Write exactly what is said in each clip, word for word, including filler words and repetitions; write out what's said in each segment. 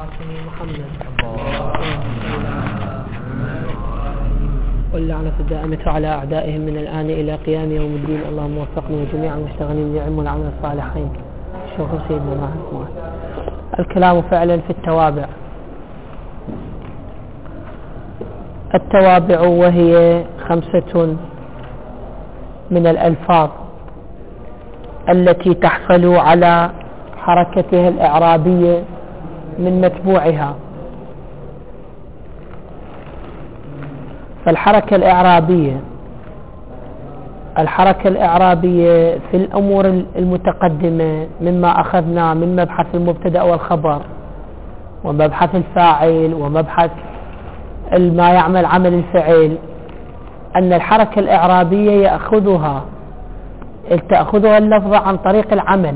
القاسم محمد واللعنة الدائمة على أعدائهم من الآن إلى قيام يوم الدين. اللهم وفقنا جميعا واشتغلنا بالعلم والعمل الصالحين. شوف سيدنا معكم الكلام فعلا في التوابع. التوابع وهي خمسة من الألفاظ التي تحصل على حركتها الإعرابية من متبوعها. فالحركة الإعرابية الحركة الإعرابية في الأمور المتقدمة مما أخذنا من مبحث المبتدأ والخبر ومبحث الفاعل ومبحث ما يعمل عمل الفعل، أن الحركة الإعرابية يأخذها تأخذها اللفظة عن طريق العمل،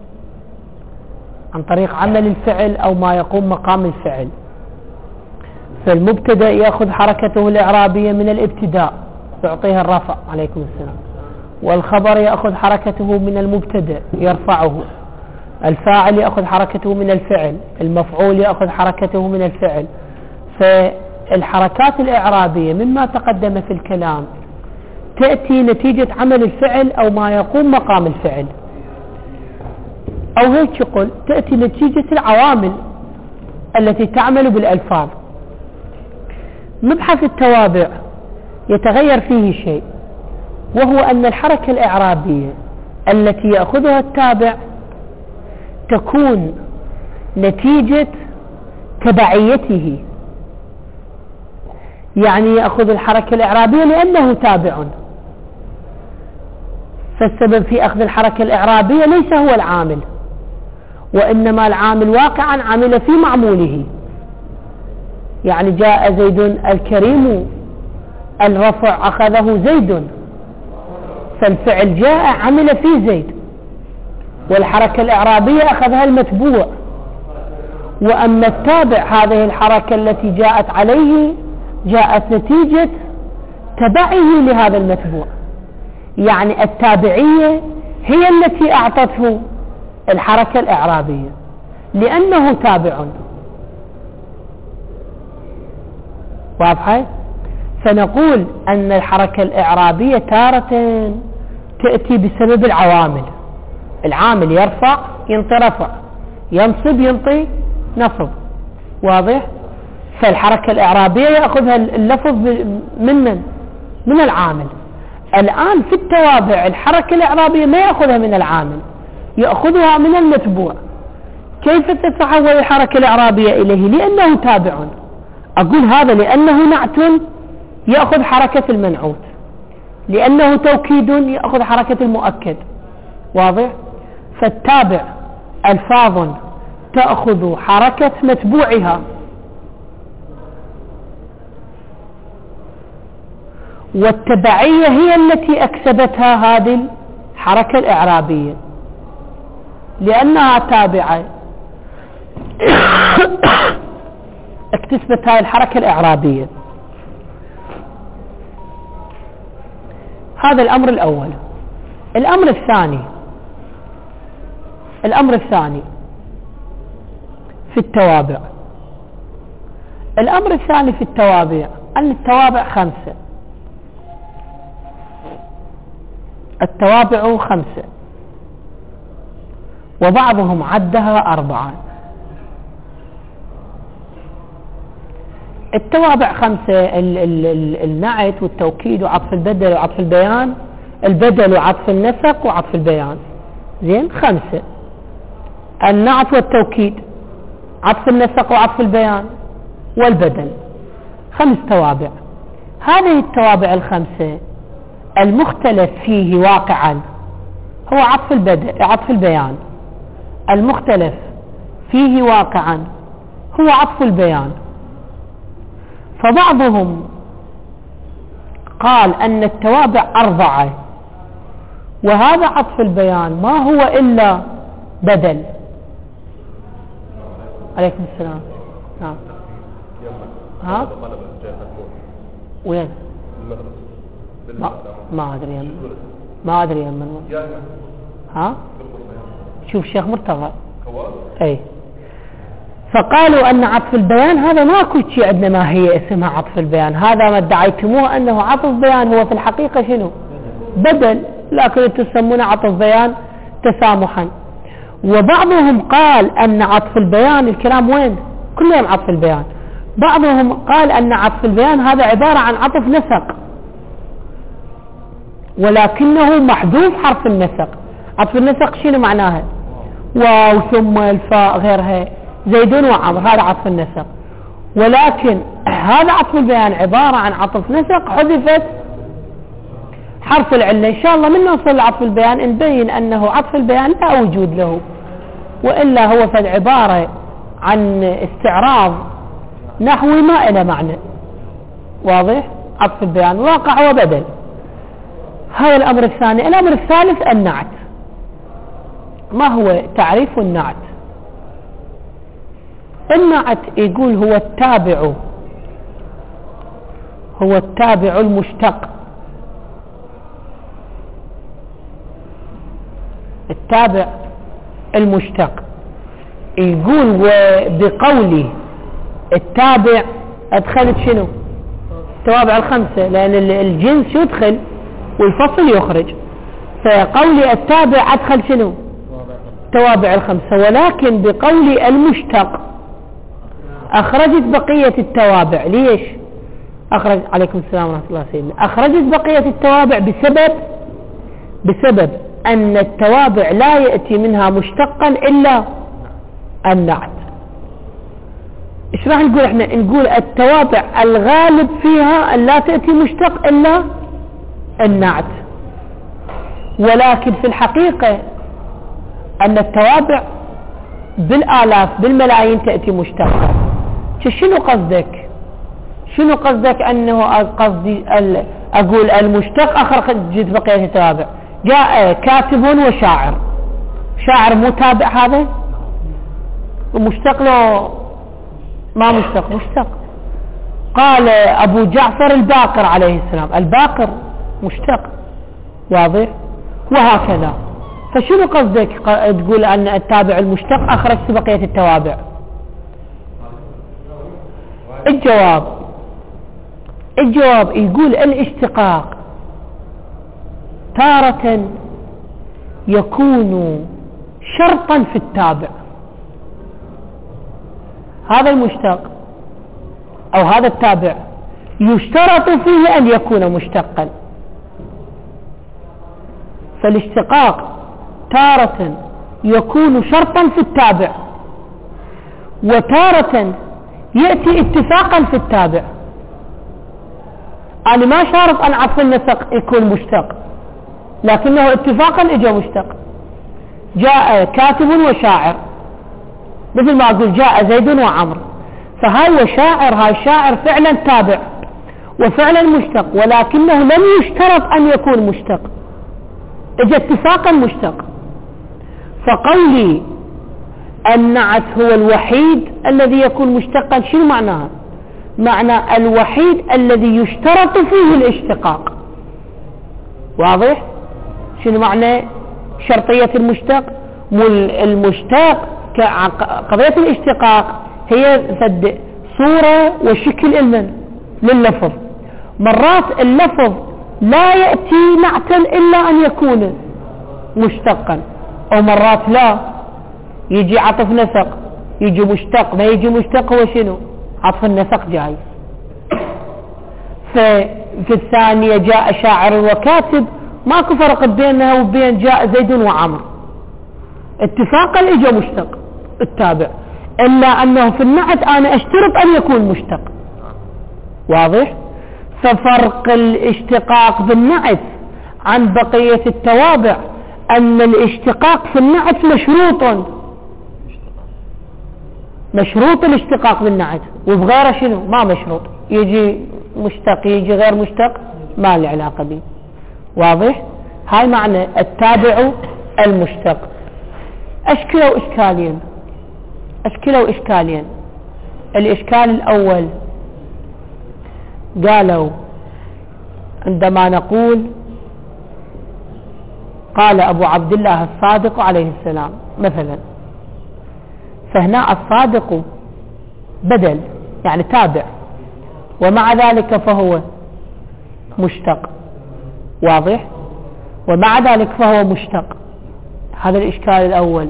عن طريق عمل الفعل أو ما يقوم مقام الفعل. فالمبتدأ يأخذ حركته الإعرابية من الابتداء يعطيها الرفع عليكم السلام، والخبر يأخذ حركته من المبتدأ يرفعه، الفاعل يأخذ حركته من الفعل، المفعول يأخذ حركته من الفعل. فالحركات الإعرابية مما تقدم في الكلام تأتي نتيجة عمل الفعل أو ما يقوم مقام الفعل، أو هيك يقول تأتي نتيجة العوامل التي تعمل بالألفاظ. مبحث التوابع يتغير فيه شيء، وهو أن الحركة الإعرابية التي يأخذها التابع تكون نتيجة تبعيته، يعني يأخذ الحركة الإعرابية لأنه تابع. فالسبب في أخذ الحركة الإعرابية ليس هو العامل، وإنما العامل واقعا عمل في معموله. يعني جاء زيد الكريم، الرفع أخذه زيد، فالفعل جاء عمل في زيد، والحركة الإعرابية أخذها المتبوع. وأما التابع هذه الحركة التي جاءت عليه جاءت نتيجة تبعه لهذا المتبوع، يعني التابعية هي التي أعطته الحركة الإعرابية لأنه تابع. واضحة؟ فنقول أن الحركة الإعرابية تارة تأتي بسبب العوامل، العامل يرفع ينطي رفع، ينصب ينطي نصب. واضح؟ فالحركة الإعرابية يأخذها اللفظ من من؟ من العامل. الآن في التوابع الحركة الإعرابية ما يأخذها من العامل، يأخذها من المتبوع. كيف تتحول الحركة الإعرابية إليه؟ لأنه تابع. أقول هذا لأنه نعت يأخذ حركة المنعوت، لأنه توكيد يأخذ حركة المؤكد. واضح؟ فالتابع ألفاظ تأخذ حركة متبوعها، والتبعية هي التي أكسبتها هذه الحركة الإعرابية لأنها تابعة اكتسبت هذه الحركة الإعرابية. هذا الأمر الأول. الأمر الثاني الأمر الثاني في التوابع الأمر الثاني في التوابع أن التوابع خمسة. التوابع خمسة وبعضهم عدها أربعة. التوابع خمسة: ال ال ال النعت والتوكيد وعطف البدل وعطف البيان، البدل وعطف النسق وعطف البيان. زين، خمسة: النعت والتوكيد، عطف النسق وعطف البيان، والبدل. خمس توابع. هذه التوابع الخمسة المختلف فيه واقعا هو عطف البدل عطف البيان، المختلف فيه واقعا هو عطف البيان. فبعضهم قال أن التوابع أربعة، وهذا عطف البيان ما هو إلا بدل. عليكم السلام. نعم. ها؟ وين؟ ما, ما أدري يمن. ما أدري يمن. ها؟ شوف شيخ مرتضى. أي. فقالوا أن عطف البيان هذا ماكو شيء عندنا ما هي اسمها عطف البيان، هذا ما ادعيتموه أنه عطف بيان هو في الحقيقة شنو؟ بدل، لكن تسمونه عطف بيان تسامحا. وبعضهم قال أن عطف البيان، الكلام وين؟ كلهم عطف البيان. بعضهم قال أن عطف البيان هذا عبارة عن عطف نسق، ولكنه محذوف حرف النسق. عطف النسق شنو معناها؟ واو ثم الفاء غيرها، زيد وعمر، هذا عطف النسق. ولكن هذا عطف البيان عبارة عن عطف نسق حذفت حرف العلة. إن شاء الله من نوصل لعطف البيان نبين أنه عطف البيان لا وجود له، وإلا هو فد عبارة عن استعراض نحوي ما إلى معنى. واضح؟ عطف البيان واقع وبدل. هذا الأمر الثاني. الأمر الثالث النعت. ما هو تعريف النعت؟ النعت يقول هو التابع، هو التابع المشتق، التابع المشتق. يقول وبقولي التابع أدخلت شنو؟ التوابع الخمسة، لأن الجنس يدخل والفصل يخرج، فقولي التابع أدخل شنو؟ التوابع الخمسة. ولكن بقولي المشتق أخرجت بقية التوابع. ليش؟ أخرج عليكم السلام ورحمة الله سيدنا. أخرجت بقية التوابع بسبب بسبب أن التوابع لا يأتي منها مشتقا إلا النعت. إيش راح نقول إحنا؟ نقول التوابع الغالب فيها أن لا تأتي مشتق إلا النعت، ولكن في الحقيقة أن التوابع بالآلاف بالملايين تأتي مشتقة. شنو قصدك؟ شنو قصدك أنه قصدي أقول المشتق أخرجت بقية التوابع؟ جاء كاتب وشاعر، شاعر متابع هذا ومشتق له ما مشتق؟ مشتق. قال أبو جعفر الباقر عليه السلام، الباقر مشتق. واضح؟ وهكذا. فشنو قصدك تقول أن التابع المشتق أخرجت بقية التوابع؟ الجواب الجواب يقول الاشتقاق تارة يكون شرطا في التابع. هذا المشتق أو هذا التابع يشترط فيه أن يكون مشتقا. فالاشتقاق تارة يكون شرطا في التابع، وتارة يأتي اتفاقا في التابع. أنا ما شارط أن عطف النسق يكون مشتق، لكنه اتفاقا اجى مشتق. جاء كاتب وشاعر، مثل ما أقول جاء زيد وعمر، فهاي وشاعر، هاي شاعر فعلا تابع وفعلا مشتق، ولكنه لم يشترط أن يكون مشتق، اجى اتفاقا مشتق. فقولي النعت هو الوحيد الذي يكون مشتقا، شنو معناها؟ معنى الوحيد الذي يشترط فيه الاشتقاق. واضح؟ شنو معنى شرطية المشتق؟ المشتق قضية الاشتقاق هي فد صورة وشكل المن لللفظ. مرات اللفظ لا يأتي نعتا إلا أن يكون مشتقا، أو مرات لا يجي عطف نسق يجي مشتق، ما يجي مشتق هو شنو؟ عطف النسق جاي. ففي الثانية جاء شاعر وكاتب، ماكو فرق بينها وبين جاء زيد وعمر، اتفاقا اجى مشتق التابع، إلا أنه في النعت أنا أشترط أن يكون مشتق. واضح؟ ففرق الاشتقاق بالنعت عن بقية التوابع أن الاشتقاق في النعت مشروط، مشروط الاشتقاق بالنعت، وبغيره شنو؟ ما مشروط، يجي مشتق يجي غير مشتق ما له علاقة به. واضح؟ هاي معنى التابع المشتق. أشكلوا إشكالين أشكلوا إشكالين الإشكال الأول قالوا عندما نقول قال أبو عبد الله الصادق عليه السلام مثلا، فهنا الصادق بدل يعني تابع، ومع ذلك فهو مشتق. واضح؟ ومع ذلك فهو مشتق. هذا الإشكال الأول.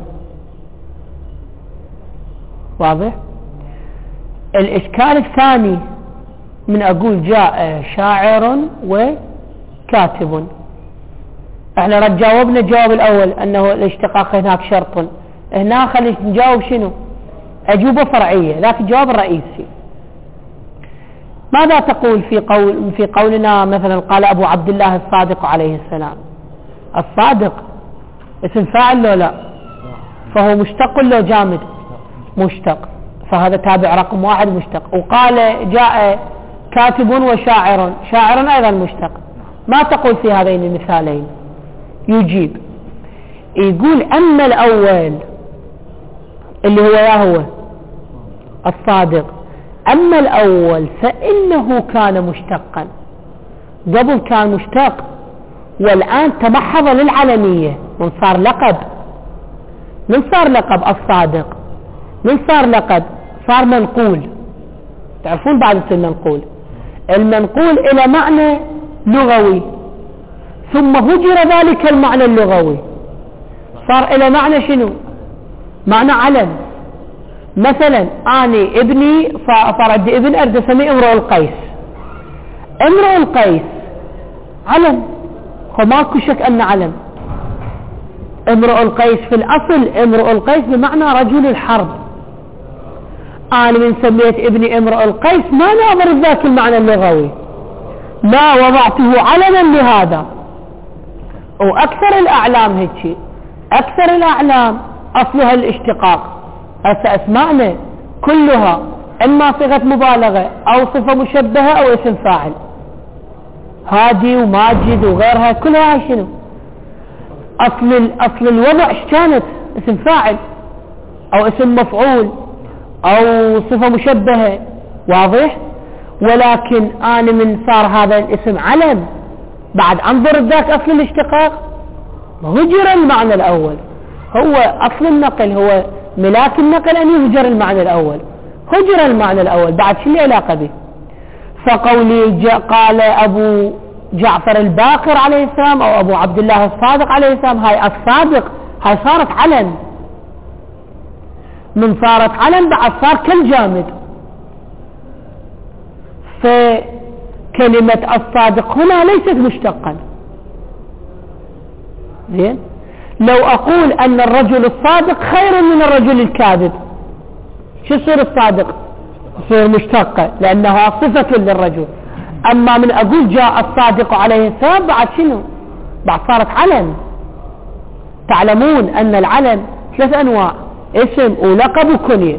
واضح؟ الإشكال الثاني من أقول جاء شاعر وكاتب، احنا رد جاوبنا الجواب الأول أنه الاشتقاق هناك شرط، هنا خلينا نجاوب شنو؟ أجوبة فرعية، لكن الجواب الرئيسي ماذا تقول في قول في قولنا مثلا قال أبو عبد الله الصادق عليه السلام؟ الصادق اسم فاعل لو لا؟ فهو مشتق لو جامد؟ مشتق، فهذا تابع رقم واحد مشتق. وقال جاء كاتب وشاعر، شاعر أيضا مشتق. ما تقول في هذين المثالين؟ يجيب يقول أما الأول اللي هو يا هو الصادق، أما الأول فإنه كان مشتقا، قبل كان مشتق والآن تمحض للعلمية، من صار لقب، من صار لقب الصادق، من صار لقب صار منقول. تعرفون بعد المنقول، المنقول إلى معنى لغوي ثم هجر ذلك المعنى اللغوي صار إلى معنى شنو؟ معنى علم. مثلا أنا ابني فرد ابن أرد أسميه امرؤ القيس، امرؤ القيس علم، وماكو شك أن علم. امرؤ القيس في الأصل امرؤ القيس بمعنى رجل الحرب، أنا من سميت ابني امرؤ القيس ما ناظر ذاك المعنى اللغوي، لا وضعته علما لهذا. وأكثر الأعلام هيك، أكثر الأعلام أصلها الاشتقاق. هسه أسمعنا كلها إما صيغة مبالغة أو صفة مشبهة أو اسم فاعل، هادي وماجد وغيرها كلها شنو؟ أصل أصل الوضع ايش كانت؟ اسم فاعل أو اسم مفعول أو صفة مشبهة. واضح؟ ولكن أنا من صار هذا الاسم علم بعد أنظر ذاك أصل الاشتقاق، هجر المعنى الأول. هو أصل النقل، هو ملاك النقل أن يهجر المعنى الأول، هجر المعنى الأول بعد شو اللي علاقة به؟ فقولي قال أبو جعفر الباقر عليه السلام أو أبو عبد الله الصادق عليه السلام، هاي الصادق هاي صارت علم، من صارت علم بعد صار كالجامد. فكلمة الصادق هنا ليست مشتقا. زين؟ لو أقول أن الرجل الصادق خير من الرجل الكاذب، شو يصير الصادق؟ يصير مشتقة لأنها صفة للرجل. أما من أقول جاء الصادق عليه السلام بعد شنو؟ بعد صارت علم. تعلمون أن العلم ثلاث أنواع، اسم ولقب وكنية،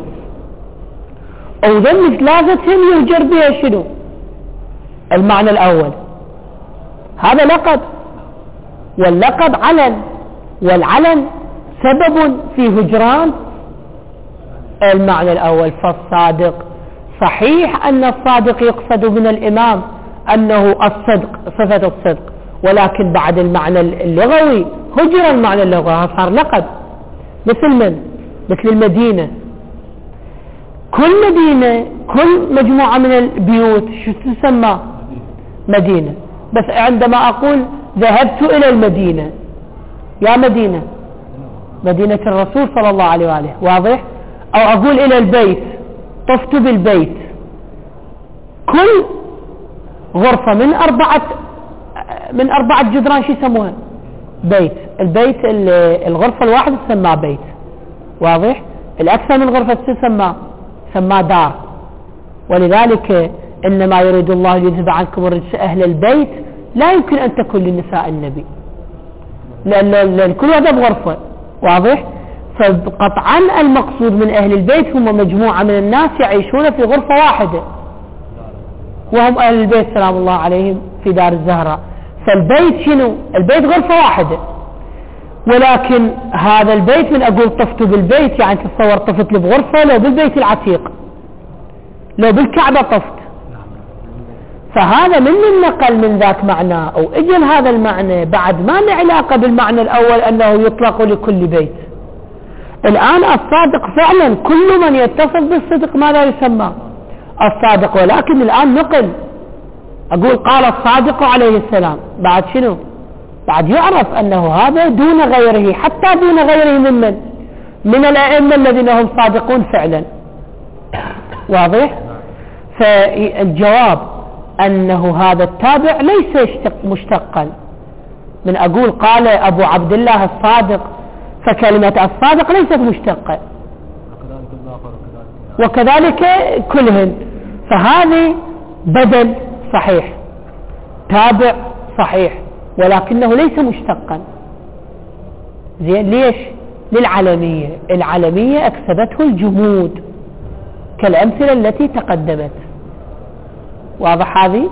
وذن ثلاثتهم يهجر بها شنو؟ المعنى الأول. هذا لقب، واللقب علم، والعلم سبب في هجران المعنى الأول. فالصادق صحيح أن الصادق يقصد من الإمام أنه الصدق، صفة الصدق، ولكن بعد المعنى اللغوي هجر المعنى اللغوي، صار لقب. مثل من؟ مثل المدينة. كل مدينة، كل مجموعة من البيوت شو تسمى؟ مدينة. بس عندما أقول ذهبت إلى المدينة، يا مدينة، مدينة الرسول صلى الله عليه وآله. واضح؟ أو أقول إلى البيت، طفت بالبيت. كل غرفة من أربعة من أربعة جدران شو يسموها؟ بيت. البيت الغرفة الواحدة تسمى بيت. واضح؟ الأكثر من غرفة تسمى سمى دار. ولذلك إنما يريد الله ليذهب عنكم الرجس أهل البيت، لا يمكن أن تكون للنساء النبي، لأن كل هذا بغرفة. واضح؟ فقطعا المقصود من أهل البيت هم مجموعة من الناس يعيشون في غرفة واحدة، وهم أهل البيت سلام الله عليهم في دار الزهراء. فالبيت شنو؟ البيت غرفة واحدة، ولكن هذا البيت من أقول طفت بالبيت يعني تتصور طفت لي بغرفة، لو بالبيت العتيق، لو بالكعبة طفت. فهذا من النقل من ذاك معناه، أو اجل هذا المعنى بعد ما له علاقة بالمعنى الأول أنه يطلق لكل بيت. الآن الصادق فعلا كل من يتصف بالصدق ماذا يسمى الصادق، ولكن الآن نقل، أقول قال الصادق عليه السلام، بعد شنو؟ بعد يعرف أنه هذا دون غيره، حتى دون غيره من من من الأئمة الذين هم صادقون فعلا. واضح؟ فالجواب أنه هذا التابع ليس مشتقا من أقول قال أبو عبد الله الصادق، فكلمة الصادق ليست مشتقة، وكذلك كلهن، فهذه بدل صحيح، تابع صحيح، ولكنه ليس مشتقا. زين ليش؟ للعلمية، العلمية أكسبته الجمود كالأمثلة التي تقدمت. واضح هذه؟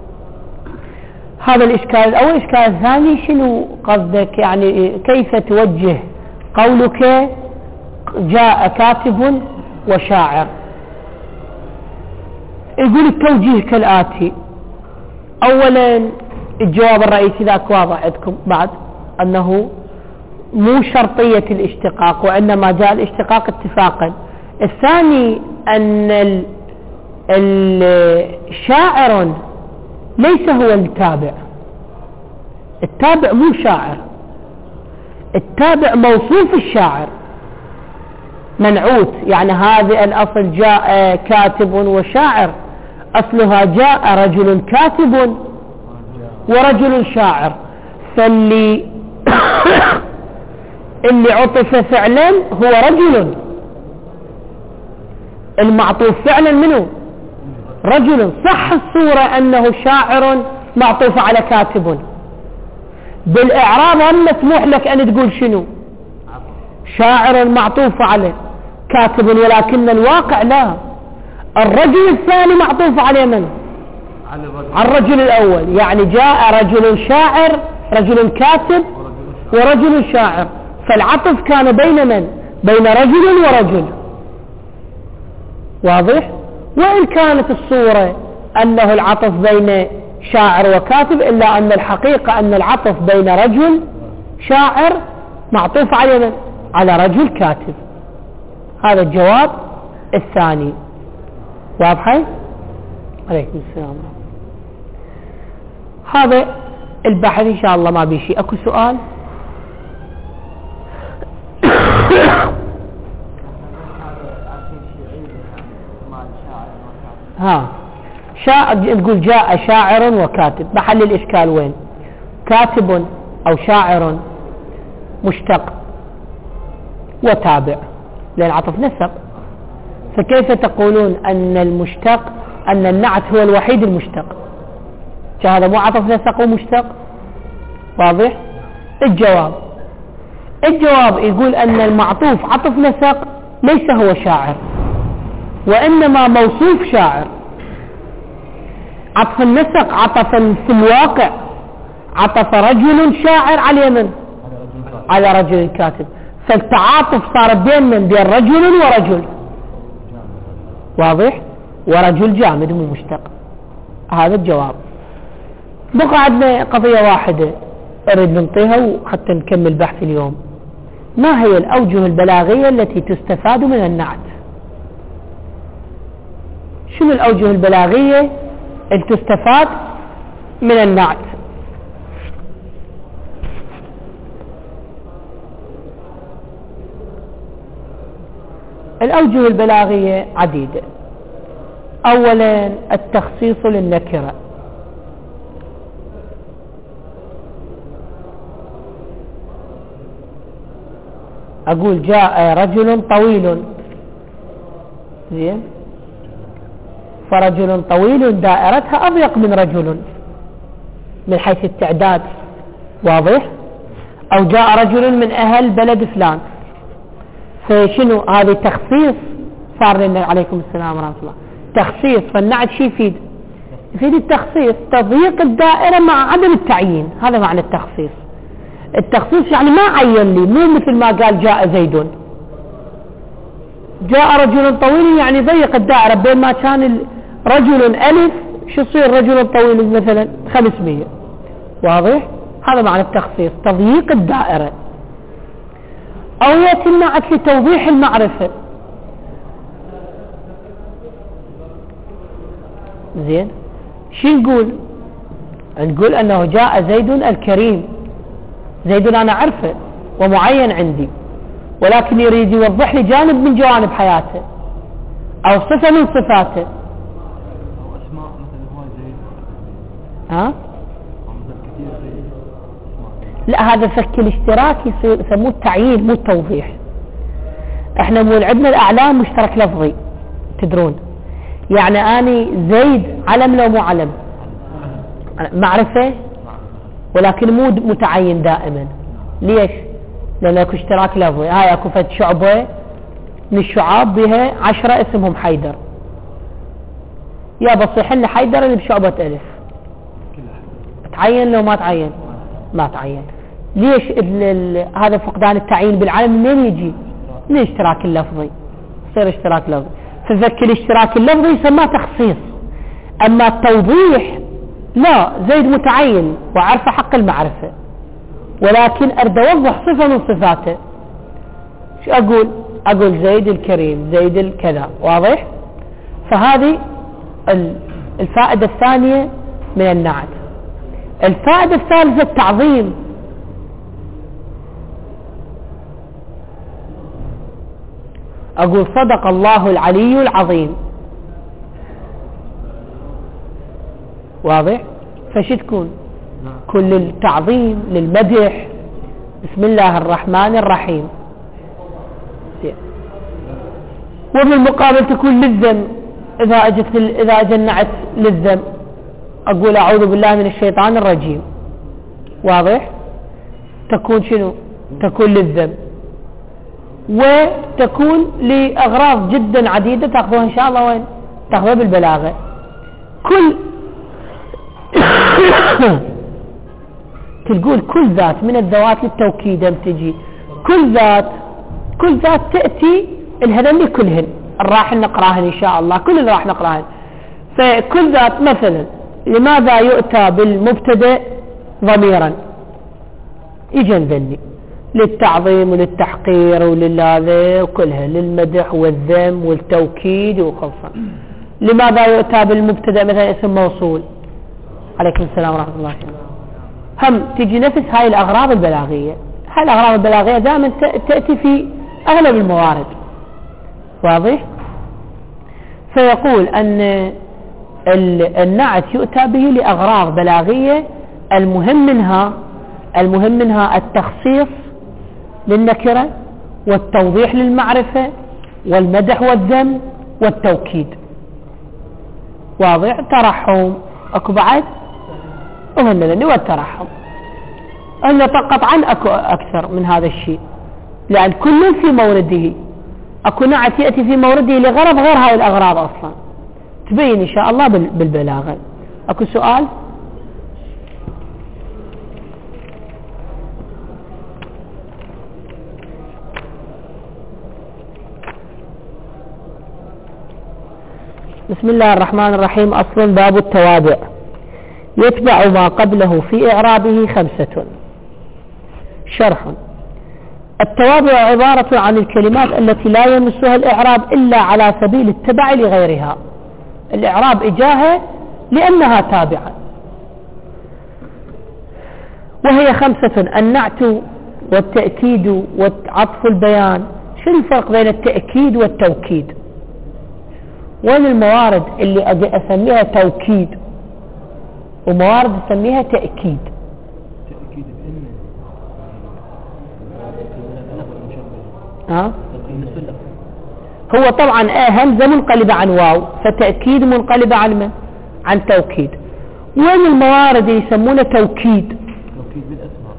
هذا الإشكال الأول. الإشكال الثاني شنو قصدك؟ يعني كيف توجه قولك جاء كاتب وشاعر؟ يقول التوجيه كالآتي: أولا الجواب الرئيسي ذاك واضح عندكم بعد، أنه مو شرطية الاشتقاق، وإنما جاء الاشتقاق اتفاقا. الثاني أن الشاعر ليس هو التابع، التابع مو شاعر، التابع موصوف الشاعر منعوت. يعني هذه الأصل جاء كاتب وشاعر، أصلها جاء رجل كاتب ورجل شاعر، فاللي اللي عطف فعلا هو رجل، المعطوف فعلا منه رجل. صح الصورة أنه شاعر معطوف على كاتب، بالإعراب هم مسموح لك أن تقول شنو؟ شاعر معطوف على كاتب، ولكن الواقع لا، الرجل الثاني معطوف على من؟ على الرجل الأول. يعني جاء رجل شاعر، رجل كاتب ورجل شاعر، فالعطف كان بين من؟ بين رجل ورجل. واضح؟ وإن كانت الصورة أنه العطف بين شاعر وكاتب، إلا أن الحقيقة أن العطف بين رجل شاعر معطوف على من؟ على رجل كاتب. هذا الجواب الثاني. واضح؟ عليكم السلام. هذا البحث إن شاء الله ما بيشي. أكو سؤال؟ ها شا... تقول جاء شاعر وكاتب، محل الإشكال وين؟ كاتب أو شاعر مشتق وتابع، لأن عطف نسق، فكيف تقولون أن المشتق أن النعت هو الوحيد المشتق؟ هذا مو عطف نسق ومشتق. واضح؟ الجواب الجواب يقول أن المعطوف عطف نسق ليس هو شاعر، وإنما موصوف شاعر. عطف النسق عطفا في الواقع، عطف رجل شاعر على يمن على رجل كاتب، فالتعاطف صار بين من؟ بين رجل ورجل. واضح؟ ورجل جامد مو مشتق. هذا الجواب. بقى عندنا قضية واحدة أريد ننطيها وحتى نكمل بحث اليوم: ما هي الأوجه البلاغية التي تستفاد من النعت؟ شنو الأوجه البلاغية التي تستفاد من النعت؟ الأوجه البلاغية عديدة. أولا التخصيص للنكرة، أقول جاء رجل طويل، زين، فرجل طويل دائرتها أضيق من رجل من حيث التعداد. واضح؟ أو جاء رجل من أهل بلد فلان، فشنو هذا؟ تخصيص صار لنا. عليكم السلام ورحمة الله. تخصيص، فالنعت شي يفيد؟ يفيد التخصيص، تضييق الدائرة مع عدم التعيين. هذا معنى التخصيص. التخصيص يعني ما عين لي، مو مثل ما قال جاء زيد. جاء رجل طويل يعني ضيق الدائرة، بين ما كان رجل ألف شو يصير رجل طويل مثلا خمسمية. واضح؟ هذا معنى التخصيص، تضييق الدائرة. أو يأتي النعت لتوضيح المعرفة. زين، شو نقول؟ نقول أنه جاء زيد الكريم. زيد أنا أعرفه ومعين عندي، ولكن يريد يوضح لي جانب من جوانب حياته أو صفة من صفاته. أو أسماء مثل هو زيد. ها؟ لا، هذا فك الاشتراك يصير يسموه التعيين مو التوضيح. احنا مو عندنا الأعلام مشترك لفظي، تدرون يعني أني زيد علم لو مو علم؟ معرفة، ولكن مو متعين دائما. ليش؟ لأن اكو اشتراك لفظي. هاي اكو فد شعبة من الشعاب بها عشرة اسمهم حيدر، يا بصيح لنا حيدر اللي بشعبة ألف، تعين لو ما تعين؟ ما تعين. ليش هذا فقدان التعيين بالعلم منين يجي؟ من الاشتراك اللفظي، يصير اشتراك لفظي. فذكر الاشتراك اللفظي يسمى تخصيص. اما التوضيح لا، زيد متعين وعارفه حق المعرفة، ولكن اريد اوضح صفة من صفاته. شو اقول؟ اقول زيد الكريم، زيد الكذا، واضح؟ فهذه الفائدة الثانية من النعت. الفائدة الثالثة التعظيم. أقول صدق الله العلي العظيم، واضح؟ فش تكون؟ كل التعظيم للمدح، بسم الله الرحمن الرحيم. وبالمقابل تكون للذم. إذا أجت إذا أجنعت للذم أقول أعوذ بالله من الشيطان الرجيم، واضح؟ تكون شنو؟ تكون للذم، وتكون لأغراض جدا عديدة تأخذوها إن شاء الله. وين؟ تأخذوها بالبلاغة. كل تقول كل ذات من الذوات للتوكيد تجي، كل ذات كل ذات تأتي الهذن كلهن راح نقراهن إن شاء الله، كل اللي راح نقراهن. فكل ذات مثلا لماذا يؤتى بالمبتدأ ضميرا؟ يجنبني للتعظيم وللتحقير وللهذا وكلها، للمدح والذم والتوكيد وخلصا. لماذا يؤتى بالمبتدأ مثلا اسم موصول؟ عليكم السلام ورحمة الله. هم تجي نفس هاي الأغراض البلاغية. هاي الأغراض البلاغية دائما تأتي في أغلب الموارد، واضح؟ فيقول أن النعت يؤتى به لأغراض بلاغية، المهم منها المهم منها التخصيص للنكرة، والتوضيح للمعرفة، والمدح والذم والتوكيد، واضح؟ ترحم اكو بعد وهن والترحم أن قطعا اكو اكثر من هذا الشيء، لأن كل في مورده. اكو نعت يأتي في مورده لغرض غير هاي الأغراض أصلا، تبين إن شاء الله بالبلاغة. اكو سؤال؟ بسم الله الرحمن الرحيم. أصل باب التوابع. يتبع ما قبله في إعرابه خمسة. شرح. التوابع عبارة عن الكلمات التي لا يمسها الإعراب إلا على سبيل التبع لغيرها. الإعراب إجاها لأنها تابعة، وهي خمسة: النعت والتأكيد وعطف البيان. شو الفرق بين التأكيد والتوكيد؟ وين الموارد اللي أجي أسميها توكيد وموارد أسميها تأكيد؟ تأكيد بإن ها؟ هو طبعا همزة منقلبة عن واو، فتأكيد منقلبة عن من؟ عن توكيد. وين الموارد اللي يسمونه توكيد؟ توكيد بالأسماء.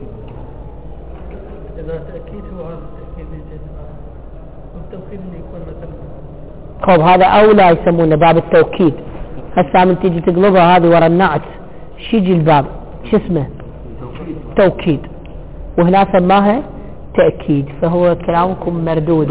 إذا تأكيد هو هذا التأكيد بالجزاء، والتوكيد اللي يكون مثلا. خب هذا أولى يسمونه باب التوكيد. هسه من تيجي تقلبها هذه ورا النعت شو يجي الباب؟ شو اسمه؟ توكيد. وهنا سماها تأكيد. فهو كلامكم مردود.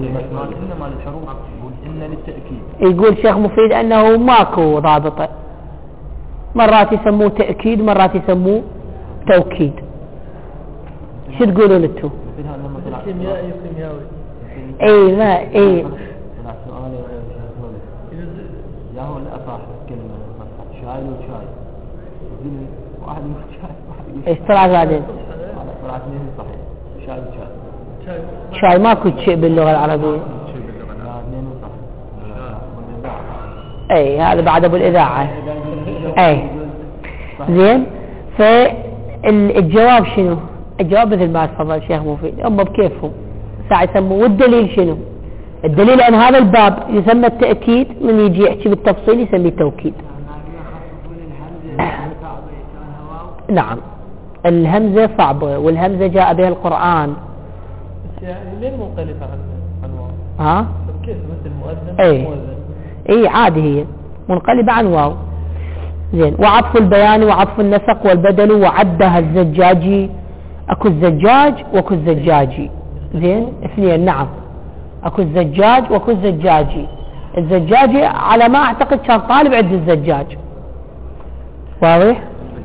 يقول شيخ مفيد أنه ماكو ضابطة، مرات يسموه تأكيد مرات يسموه توكيد. شو تقولون انتم؟ كيميائي وكيميائي. اي ما اي طلع سؤالي يا هو الأصح كلمة شاي وشاي يقول واحد يقول شاي واحد يقول ايش طلع بعدين؟ طلع اثنين صحيح شاي وشاي شاي. شاي ماكو شيء باللغة العربية. اثنين صح. اي هذا بعد ابو الاذاعة. اي زين. فالجواب شنو؟ الجواب مثل ما تفضل شيخ مفيد هم بكيفهم ساعة يسموه. والدليل شنو؟ الدليل ان هذا الباب يسمى التأكيد، من يجي يحكي بالتفصيل يسميه التوكيد. نعم الهمزة صعبة والهمزة جاء بها القرآن. بس يعني ليه منقلبة عن عن واو؟ ها؟ كيف مثل مؤذن؟ اي اي عادي هي منقلبة عن واو. زين. وعطف البيان وعطف النسق والبدل وعدها الزجاجي. اكو الزجاج واكو الزجاجي. زين اثنين. نعم اكو الزجاج واكو الزجاجي. الزجاجي على ما اعتقد كان طالب عند الزجاج. واضح؟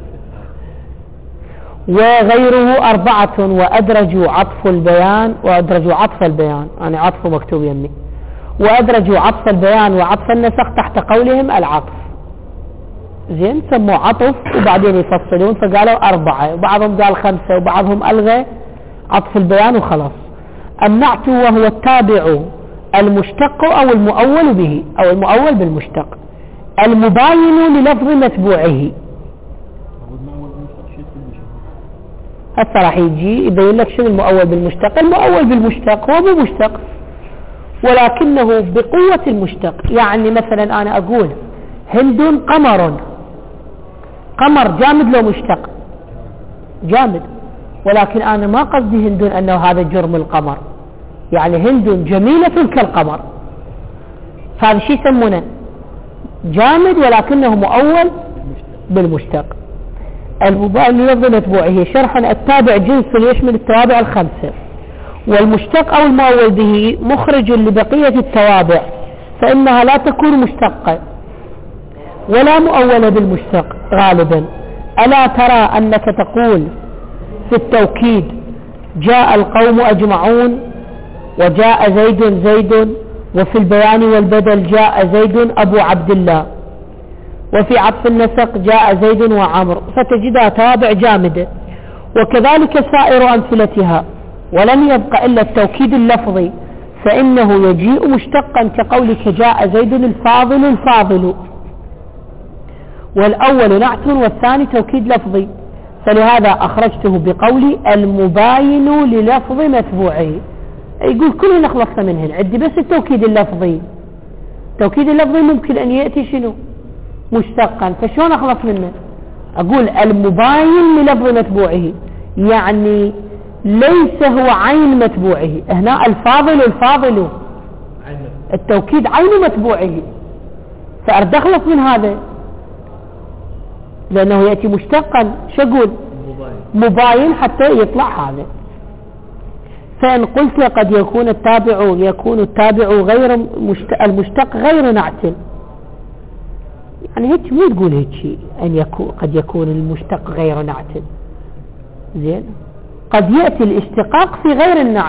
وغيره أربعة وأدرجوا عطف البيان وأدرجوا عطف البيان. أنا عطف مكتوب يمي. وأدرجوا عطف البيان وعطف النسخ تحت قولهم العطف. زين سموا عطف وبعدين يفصلون فقالوا أربعة وبعضهم قال خمسة وبعضهم ألغى عطف البيان وخلاص. النعت وهو التابع المشتق أو المؤول به أو المؤول بالمشتق المباين للفظ متبوعه. هسه راح يجي يبين لك شنو المؤول بالمشتق. المؤول بالمشتق هو مو مشتق ولكنه بقوة المشتق. يعني مثلا أنا أقول هند قمر. قمر جامد لو مشتق؟ جامد. ولكن أنا ما قصدي هند أنه هذا جرم القمر. يعني هند جميلة كالقمر. فهذا شيء يسمونه جامد ولكنه مؤول بالمشتق. المباين للفظ متبوعه. شرحا التابع جنس يشمل التوابع الخمسة والمشتق أو المؤول به مخرج لبقية التوابع فإنها لا تكون مشتقة ولا مؤولة بالمشتق غالبا. ألا ترى أنك تقول في التوكيد جاء القوم أجمعون وجاء زيد زيد، وفي البيان والبدل جاء زيد أبو عبد الله، وفي عطف النسق جاء زيد وعمر، فتجدها تابع جامدة. وكذلك سائر أمثلتها. ولم يبق إلا التوكيد اللفظي فإنه يجيء مشتقا كقولك جاء زيد الفاضل الفاضل، والأول نعت والثاني توكيد لفظي. فلهذا أخرجته بقولي المباين للفظ متبوعه. يقول كلنا خلصنا منهن عندي بس التوكيد اللفظي. التوكيد اللفظي ممكن أن يأتي شنو مشتقا، فشون أخلص منه؟ أقول المباين للفظ متبوعه، يعني ليس هو عين متبوعه. هنا الفاضل الفاضل التوكيد عين متبوعه، فأرد أخلص من هذا لأنه يأتي مشتقا. شو أقول؟ مباين حتى يطلع هذا. فإن قلت قد يكون التابع يكون التابع غير المشتق غير نعت، يعني هيك مو تقول هيك أن يكون قد يكون المشتق غير نعت. زين، قد يأتي الاشتقاق في غير النعت.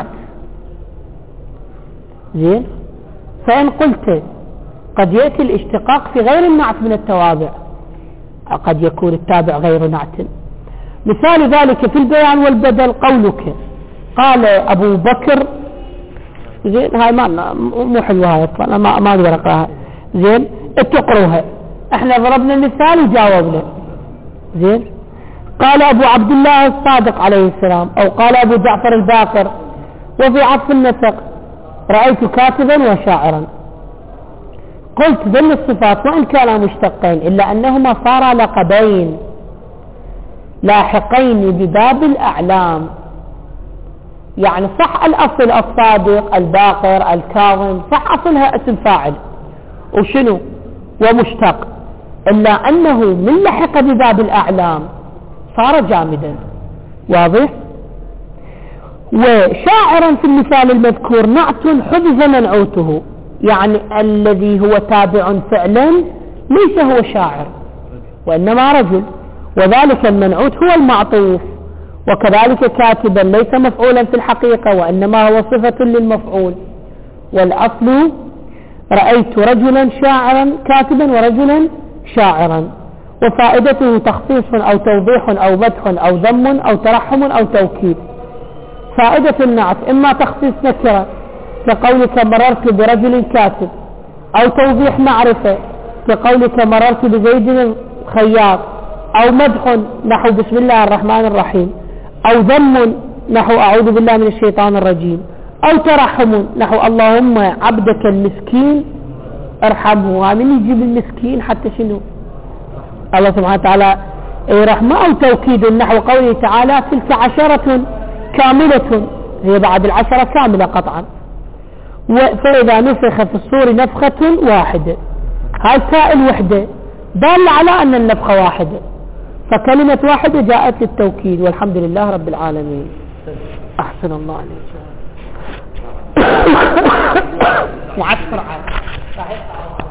زين، فإن قلت قد يأتي الاشتقاق في غير النعت من التوابع قد يكون التابع غير نعت. مثال ذلك في البيان والبدل قولك قال أبو بكر. زين، هاي ما مو حلوة هاي أصلا، ما ما أقدر أقراها. زين، اتقروها. احنا ضربنا مثال وجاوبنا. زين، قال أبو عبد الله الصادق عليه السلام، أو قال أبو جعفر الباقر. وفي عطف النسق رأيت كاتبا وشاعرا. قلت ذل الصفات وإن كانا مشتقين إلا أنهما صارا لقبين لاحقين بباب الأعلام. يعني صح الأصل الصادق الباقر الكاظم صح أصلها اسم فاعل وشنو ومشتق، إلا أنه من لحق بباب الأعلام صار جامدا. واضح؟ وشاعرا في المثال المذكور نعت حذف منعوته، يعني الذي هو تابع فعلا ليس هو شاعر وإنما رجل، وذلك المنعوت هو المعطوف، وكذلك كاتبا ليس مفعولا في الحقيقة وإنما هو صفة للمفعول. والأصل رأيت رجلا شاعرا كاتبا ورجلا شاعرا، وفائدته تخصيص أو توضيح أو مدح أو ذم أو ترحم أو توكيد. فائدة النعت إما تخصيص نكرة كقولك مررت برجل كاتب، أو توضيح معرفة كقولك مررت بزيد الخياط، أو مدح نحو بسم الله الرحمن الرحيم، أو ذم نحو أعوذ بالله من الشيطان الرجيم، أو ترحم نحو اللهم عبدك المسكين ارحمه. ومن يجيب المسكين حتى شنو الله سبحانه وتعالى رحمه. أو توكيد نحو قوله تعالى تلك عشرة كاملة، هي بعد العشرة كاملة قطعا. فإذا نفخ في الصور نفخة واحدة، هاي تاء الوحدة دالة على أن النفخة واحدة، فكلمة واحدة جاءت للتوكيد. والحمد لله رب العالمين. أحسن الله عليك. معسكر عام